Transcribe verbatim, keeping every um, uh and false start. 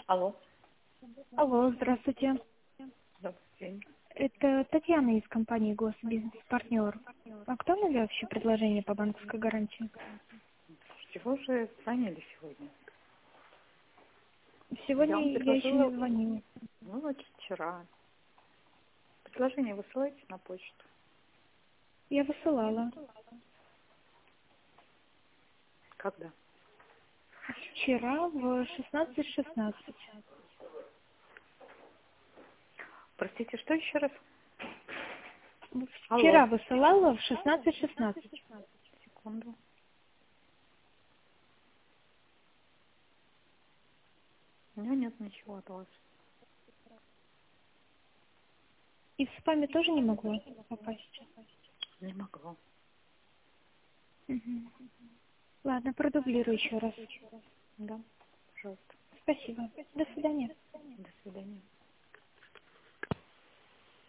Алло. Алло, здравствуйте. Добрый день. Это Татьяна из компании Госбизнес-партнер. А кто мне вообще предложение по банковской гарантии? С чего же звонили сегодня? Я вам Сегодня я еще не предложила, звонила. ну, значит, вчера. Предложение высылайте на почту. Я высылала. Когда? Вчера в шестнадцать шестнадцать. Простите, что еще раз? Вчера Алло. высылала в шестнадцать шестнадцать. Секунду. У меня нет ничего от вас. И в спаме тоже не могла попасть. Не могла. Мгм. Ладно, продублирую еще раз. Да, пожалуйста. Спасибо. До свидания. До свидания.